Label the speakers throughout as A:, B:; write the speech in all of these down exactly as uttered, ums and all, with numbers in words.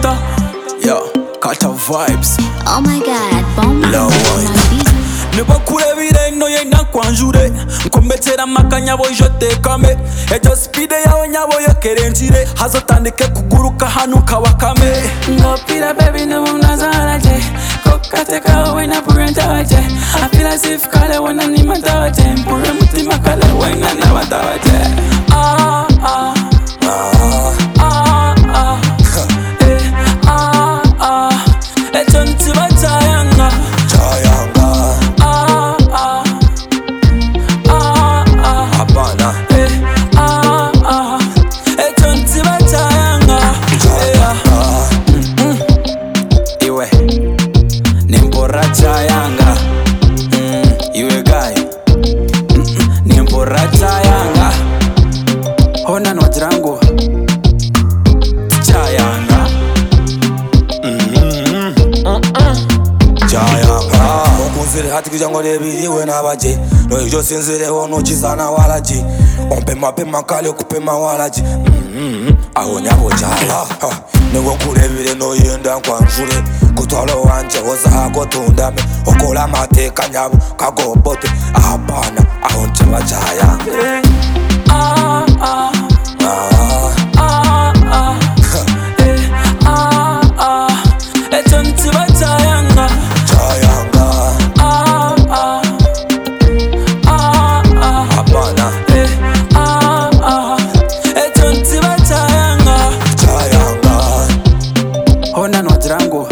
A: Carter. Yo, Carter vibes.
B: Oh my god, bomb
A: Low
B: on my beat.
A: Nibakure bireno yena kwanjure nkombetera makanya bo jote kame ejo speed yawe nyabo yokerentire hazotandike kuguruka hanuka wakame
C: ngopira baby no unazaraje kokate kawe na purentaje I feel as if kale wana ni mataje mpure mutima kale wana na mataje ah ah ah ah ah eh ah ah etonti batayanga
A: Chayanga Chayanga, mm, iwe guy, mm, nimpora chayanga, hona nwajirangu, chayanga, mm, mm, mm, mm. Chayanga. Okunzire hati kujango debiri wena baje, no ijo sinzire ono chizana walaji, ompema pema kale kupema walaji, mm, mm, aho nyabo chaya. Nengwe nkurebire no yenda nkwanjure kutwalo wanje woza akotundame okola mateka nyabo kagobote apana aho ntiba chaya
C: ah ah
A: ah
C: ah ah eh ah ah etonti batayanga
A: chayanga
C: ah ah ah ah
A: apana
C: eh ah ah etonti batayanga
A: chayanga
C: hona nwajirangu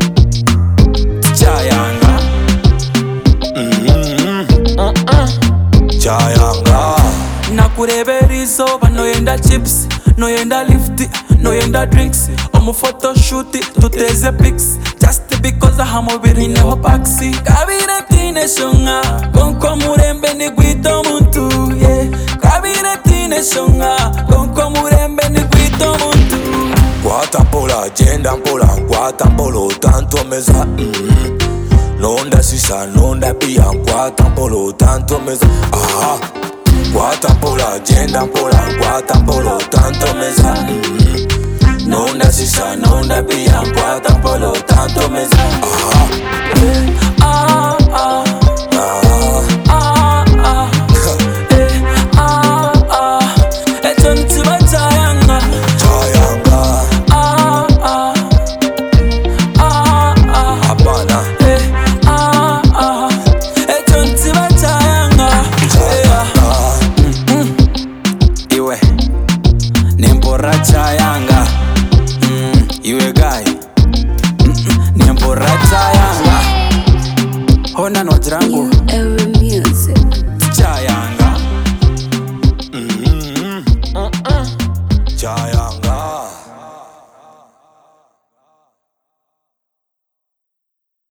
A: chayanga mm mm mm chayanga
C: nakurebera izoba noyenda chips noyenda lift noyenda drinks omu photoshoot tuteze pics just because aha mubiri neho paxi kabire tine shonga konko murembe ni gwito muntu yeah kabire tine shonga konko murembe ni gwito muntu
A: Guata mpola, jenda mpola, guata mpolo, tanto meza mm -hmm. Nonda sisa, nonda pia, guata mpolo, tanto meza ah. Guata mpola, jenda mpola, guata mpolo, tanto meza mm -hmm. Nonda sisa, nonda pia, guata mpolo, tanto meza ah.
C: ah ah
A: Ah,
C: ah ah eh ah ah etonti batayanga
A: chayanga
C: ah ah ah ah
A: apana
C: eh ah ah etonti batayanga
A: chayanga
C: mm
A: iwe nimpora chayanga mm, iwe guy mm, nimpora chayanga
C: hona nwajirangu
B: You